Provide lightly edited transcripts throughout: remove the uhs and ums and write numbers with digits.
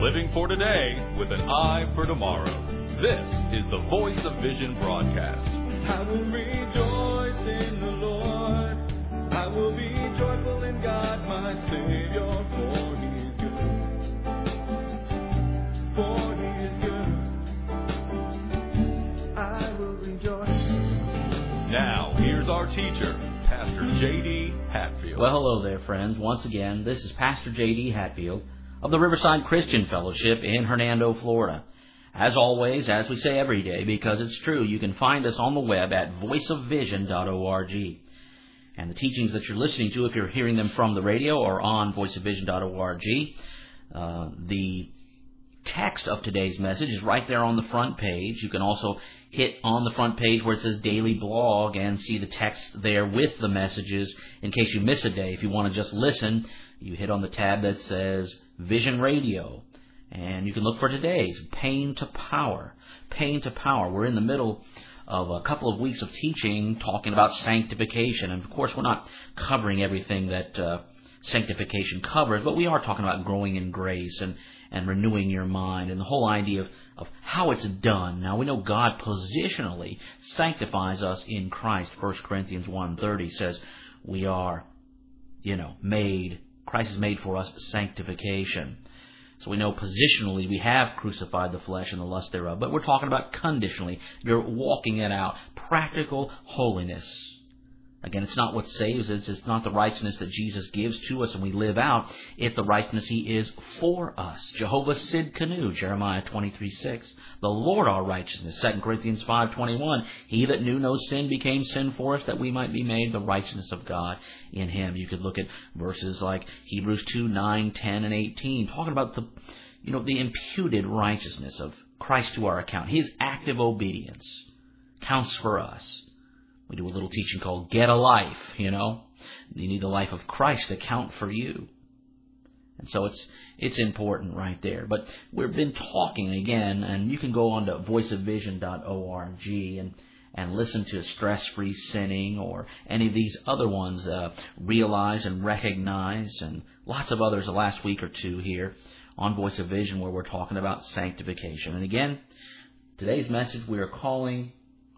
Living for today with an eye for tomorrow. This is the Voice of Vision broadcast. I will rejoice in the Lord. I will be joyful in God, my Savior, for He is good. For He is good. I will rejoice. Now, here's our teacher, Pastor J.D. Hatfield. Well, hello there, friends. Once again, this is Pastor J.D. Hatfield of the Riverside Christian Fellowship in Hernando, Florida. As always, as we say every day, because it's true, you can find us on the web at voiceofvision.org. And the teachings that you're listening to, if you're hearing them from the radio or on voiceofvision.org, the text of today's message is right there on the front page. You can also hit on the front page where it says Daily Blog and see the text there with the messages in case you miss a day. If you want to just listen, you hit on the tab that says Vision Radio. And you can look for today's Pain to Power. Pain to Power. We're in the middle of a couple of weeks of teaching talking about sanctification. And, of course, we're not covering everything that sanctification covers, but we are talking about growing in grace and renewing your mind and the whole idea of how it's done. Now, we know God positionally sanctifies us in Christ. 1 Corinthians 1:30 says we are, made, Christ has made for us sanctification. So we know positionally we have crucified the flesh and the lust thereof. But we're talking about conditionally. You're walking it out. Practical holiness. Again, it's not what saves us. It's not the righteousness that Jesus gives to us and we live out. It's the righteousness He is for us. Jehovah Sidkenu, Jeremiah 23:6. The Lord our righteousness, 2 Corinthians 5:21. He that knew no sin became sin for us, that we might be made the righteousness of God in Him. You could look at verses like Hebrews 2:9, 10, and 18, talking about the imputed righteousness of Christ to our account. His active obedience counts for us. We do a little teaching called Get a Life, You need the life of Christ to count for you. And so it's important right there. But we've been talking again, and you can go on to voiceofvision.org and listen to Stress-Free Sinning or any of these other ones, Realize and Recognize, and lots of others the last week or two here on Voice of Vision where we're talking about sanctification. And again, today's message we are calling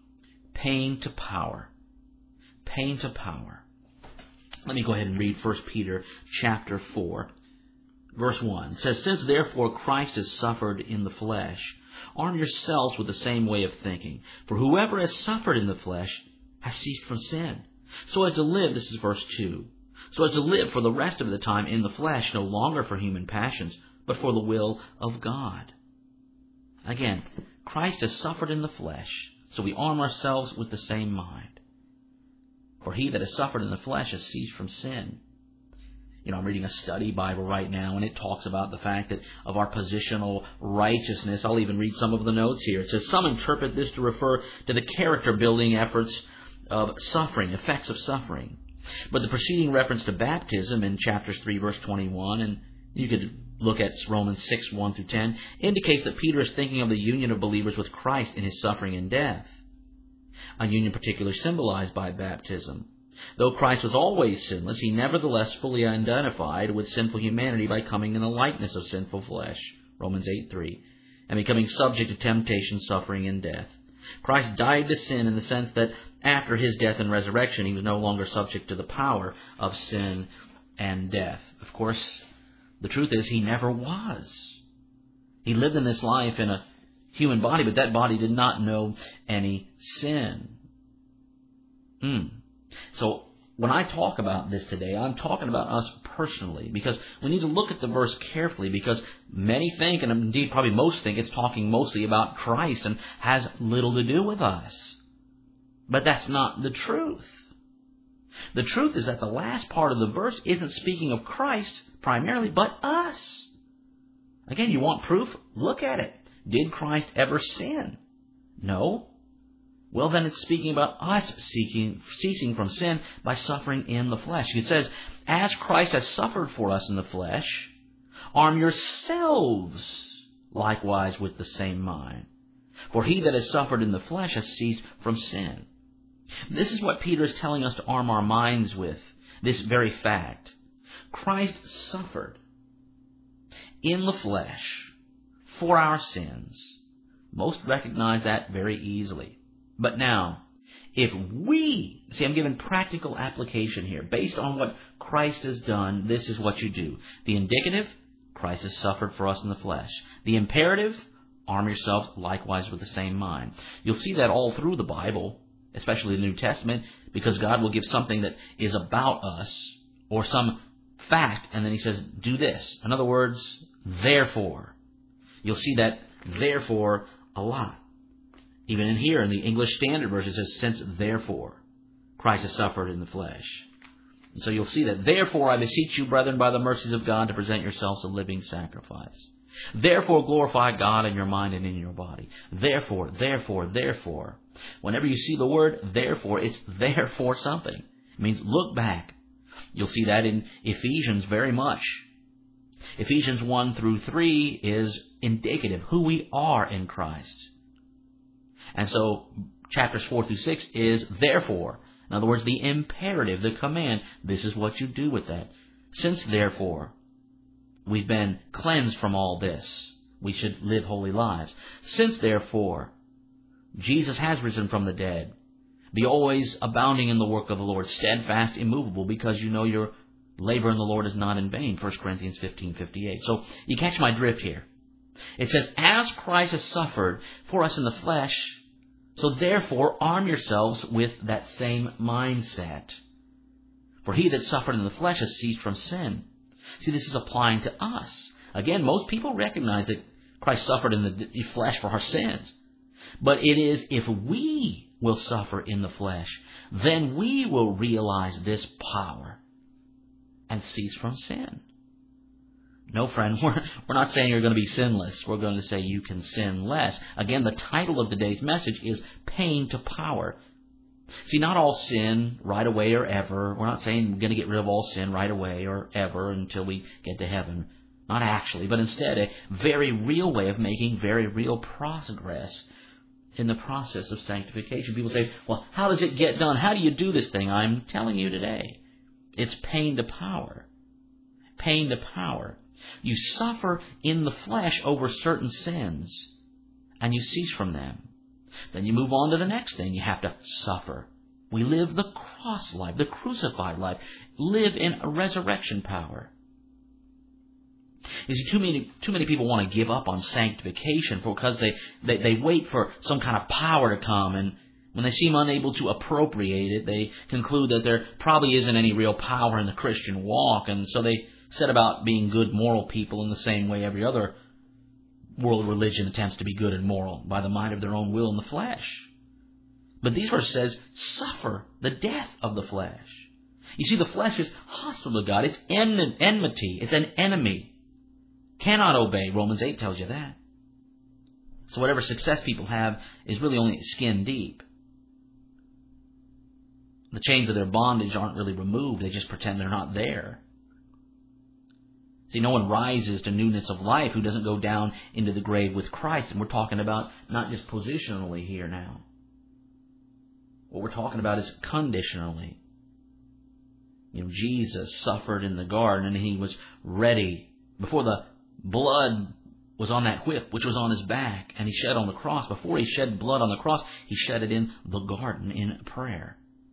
Pain to Power. Pain to Power. Let me go ahead and read 1 Peter chapter 4, verse 1. It says, Since therefore Christ has suffered in the flesh, arm yourselves with the same way of thinking. For whoever has suffered in the flesh has ceased from sin. So as to live, this is verse 2, so as to live for the rest of the time in the flesh, no longer for human passions, but for the will of God. Again, Christ has suffered in the flesh. So we arm ourselves with the same mind. For he that has suffered in the flesh has ceased from sin. I'm reading a study Bible right now, and it talks about the fact that of our positional righteousness. I'll even read some of the notes here. It says, some interpret this to refer to the character-building efforts of suffering, effects of suffering. But the preceding reference to baptism in chapters 3, verse 21, and you could look at Romans 6, 1 through 10, indicates that Peter is thinking of the union of believers with Christ in His suffering and death, a union particularly symbolized by baptism. Though Christ was always sinless, He nevertheless fully identified with sinful humanity by coming in the likeness of sinful flesh, Romans 8, 3, and becoming subject to temptation, suffering, and death. Christ died to sin in the sense that after His death and resurrection, He was no longer subject to the power of sin and death. Of course, the truth is, He never was. He lived in this life in a human body, but that body did not know any sin. So when I talk about this today, I'm talking about us personally, because we need to look at the verse carefully, because many think, and indeed probably most think, it's talking mostly about Christ and has little to do with us. But that's not the truth. The truth is that the last part of the verse isn't speaking of Christ primarily, but us. Again, you want proof? Look at it. Did Christ ever sin? No. Well, then it's speaking about us ceasing from sin by suffering in the flesh. It says, as Christ has suffered for us in the flesh, arm yourselves likewise with the same mind. For he that has suffered in the flesh has ceased from sin. This is what Peter is telling us to arm our minds with, this very fact. Christ suffered in the flesh for our sins. Most recognize that very easily. But now, if we, see, I'm giving practical application here. Based on what Christ has done, this is what you do. The indicative, Christ has suffered for us in the flesh. The imperative, arm yourselves likewise with the same mind. You'll see that all through the Bible, especially the New Testament, because God will give something that is about us or some fact, and then he says, do this. In other words, therefore. You'll see that therefore a lot. Even in here, in the English Standard Version, it says, since therefore Christ has suffered in the flesh. And so you'll see that, therefore I beseech you, brethren, by the mercies of God, to present yourselves a living sacrifice. Therefore glorify God in your mind and in your body. Therefore, therefore, therefore. Whenever you see the word therefore, it's there for something. It means look back. You'll see that in Ephesians very much. Ephesians 1 through 3 is indicative, who we are in Christ. And so chapters 4 through 6 is therefore. In other words, the imperative, the command. This is what you do with that. Since therefore we've been cleansed from all this, we should live holy lives. Since therefore Jesus has risen from the dead, be always abounding in the work of the Lord, steadfast, immovable, because you know your labor in the Lord is not in vain. 1 Corinthians 15:58. So you catch my drift here. It says, as Christ has suffered for us in the flesh, so therefore arm yourselves with that same mindset. For he that suffered in the flesh has ceased from sin. See, this is applying to us. Again, most people recognize that Christ suffered in the flesh for our sins. But it is if we will suffer in the flesh, then we will realize this power and cease from sin. No, friend, we're not saying you're going to be sinless. We're going to say you can sin less. Again, the title of today's message is Pain to Power. See, not all sin right away or ever. We're not saying we're going to get rid of all sin right away or ever until we get to heaven. Not actually, but instead a very real way of making very real progress in the process of sanctification. People say, well, how does it get done? How do you do this thing? I'm telling you today. It's pain to power. Pain to power. You suffer in the flesh over certain sins, and you cease from them. Then you move on to the next thing. You have to suffer. We live the cross life, the crucified life. Live in a resurrection power. You see, too many people want to give up on sanctification because they wait for some kind of power to come, and when they seem unable to appropriate it, they conclude that there probably isn't any real power in the Christian walk, and so they set about being good moral people in the same way every other world religion attempts to be good and moral, by the might of their own will in the flesh. But these verses says, suffer the death of the flesh. You see, the flesh is hostile to God. It's enmity. It's an enemy. Cannot obey. Romans 8 tells you that. So whatever success people have is really only skin deep. The chains of their bondage aren't really removed. They just pretend they're not there. See, no one rises to newness of life who doesn't go down into the grave with Christ. And we're talking about not just positionally here now. What we're talking about is conditionally. You know, Jesus suffered in the garden and he was ready before the blood was on that whip, which was on his back, and he shed on the cross. Before he shed blood on the cross, he shed it in the garden in prayer.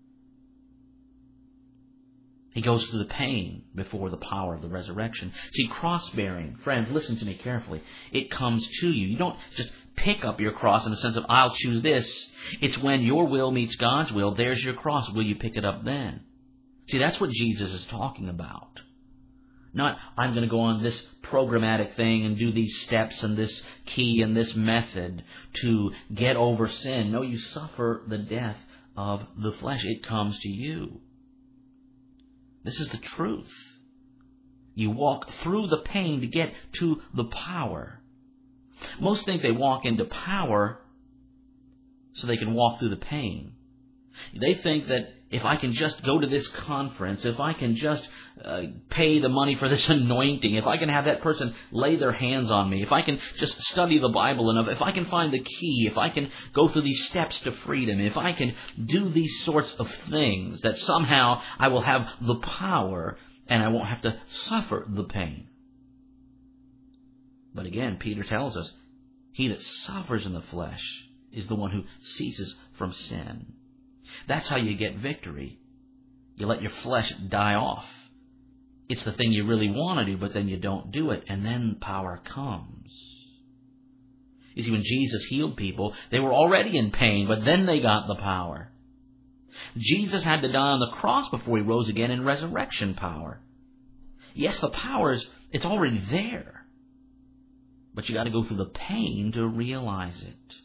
He goes through the pain before the power of the resurrection. See, cross-bearing, friends, listen to me carefully. It comes to you. You don't just pick up your cross in the sense of, I'll choose this. It's when your will meets God's will, there's your cross. Will you pick it up then? See, that's what Jesus is talking about. Not, I'm going to go on this programmatic thing and do these steps and this key and this method to get over sin. No, you suffer the death of the flesh. It comes to you. This is the truth. You walk through the pain to get to the power. Most think they walk into power so they can walk through the pain. They think that if I can just go to this conference, if I can just pay the money for this anointing, if I can have that person lay their hands on me, if I can just study the Bible enough, if I can find the key, if I can go through these steps to freedom, if I can do these sorts of things, that somehow I will have the power and I won't have to suffer the pain. But again, Peter tells us, he that suffers in the flesh is the one who ceases from sin. That's how you get victory. You let your flesh die off. It's the thing you really want to do, but then you don't do it, and then power comes. You see, when Jesus healed people, they were already in pain, but then they got the power. Jesus had to die on the cross before he rose again in resurrection power. Yes, the power it's already there, but you got to go through the pain to realize it.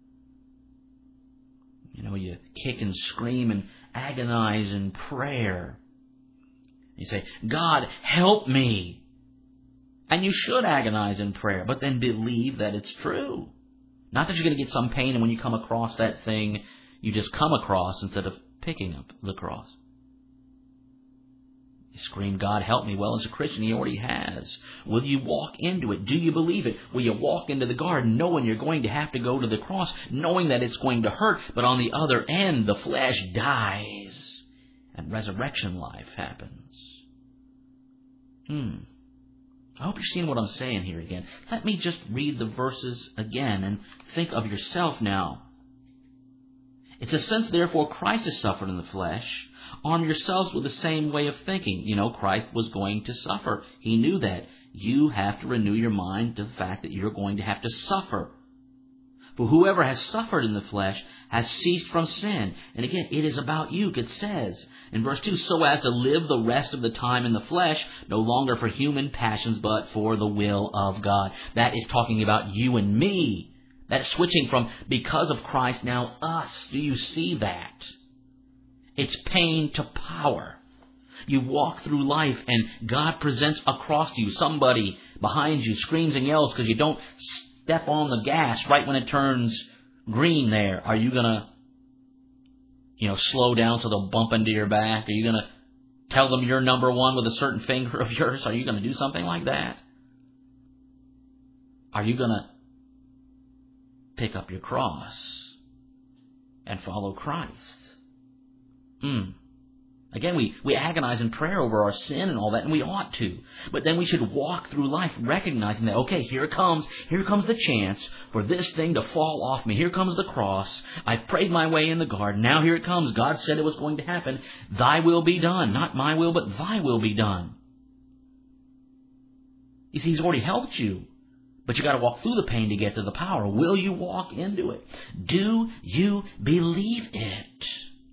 You know, you kick and scream and agonize in prayer. You say, God, help me. And you should agonize in prayer, but then believe that it's true. Not that you're going to get some pain and when you come across that thing, you just come across instead of picking up the cross. You scream, God, help me. Well, as a Christian, he already has. Will you walk into it? Do you believe it? Will you walk into the garden knowing you're going to have to go to the cross, knowing that it's going to hurt, but on the other end, the flesh dies and resurrection life happens? I hope you're seeing what I'm saying here again. Let me just read the verses again and think of yourself now. It says, since therefore Christ has suffered in the flesh, arm yourselves with the same way of thinking. You know, Christ was going to suffer. He knew that. You have to renew your mind to the fact that you're going to have to suffer. For whoever has suffered in the flesh has ceased from sin. And again, it is about you. It says in verse 2, so as to live the rest of the time in the flesh, no longer for human passions, but for the will of God. That is talking about you and me. That is switching from because of Christ, now us. Do you see that? It's pain to power. You walk through life and God presents across you somebody behind you screams and yells because you don't step on the gas right when it turns green there. Are you going to, slow down so they'll bump into your back? Are you going to tell them you're number one with a certain finger of yours? Are you going to do something like that? Are you going to pick up your cross and follow Christ? Again, we agonize in prayer over our sin and all that, and we ought to. But then we should walk through life recognizing that, okay, here comes the chance for this thing to fall off me. Here comes the cross. I've prayed my way in the garden. Now here it comes. God said it was going to happen. Thy will be done. Not my will, but thy will be done. You see, he's already helped you. But you got to walk through the pain to get to the power. Will you walk into it? Do you believe it?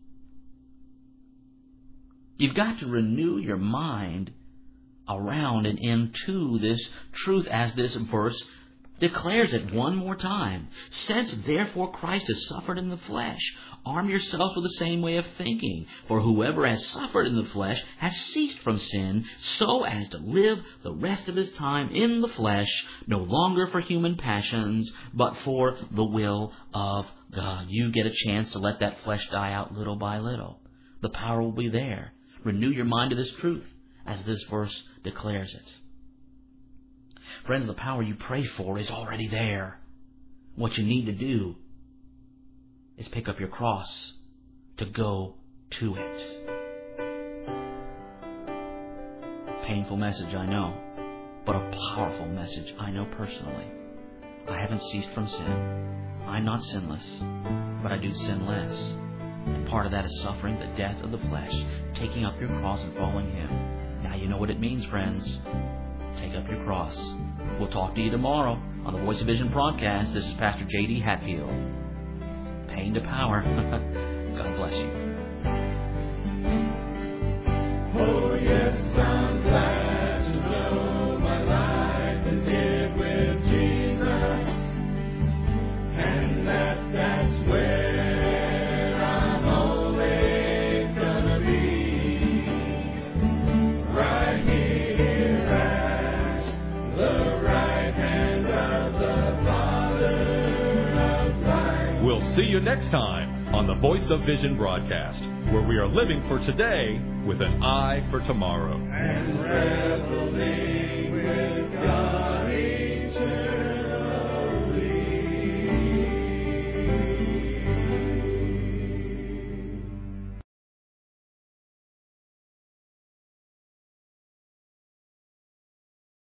You've got to renew your mind around and into this truth as this verse declares it one more time. Since therefore Christ has suffered in the flesh, arm yourselves with the same way of thinking. For whoever has suffered in the flesh has ceased from sin, so as to live the rest of his time in the flesh, no longer for human passions, but for the will of God. You get a chance to let that flesh die out little by little. The power will be there. Renew your mind to this truth, as this verse declares it. Friends, the power you pray for is already there. What you need to do is pick up your cross to go to it. Painful message, I know, but a powerful message, I know personally. I haven't ceased from sin. I'm not sinless, but I do sin less. And part of that is suffering the death of the flesh, taking up your cross and following Him. Now you know what it means, friends. Take up your cross. We'll talk to you tomorrow on the Voice of Vision broadcast. This is Pastor J.D. Hatfield. Pain to power. God bless you. Oh yes, I'm glad to know my life is here with Jesus, and that's where I'm always gonna be, right here at the right hand of the Father of light. We'll see you next time on the Voice of Vision broadcast, where we are living for today with an eye for tomorrow. And reveling with God.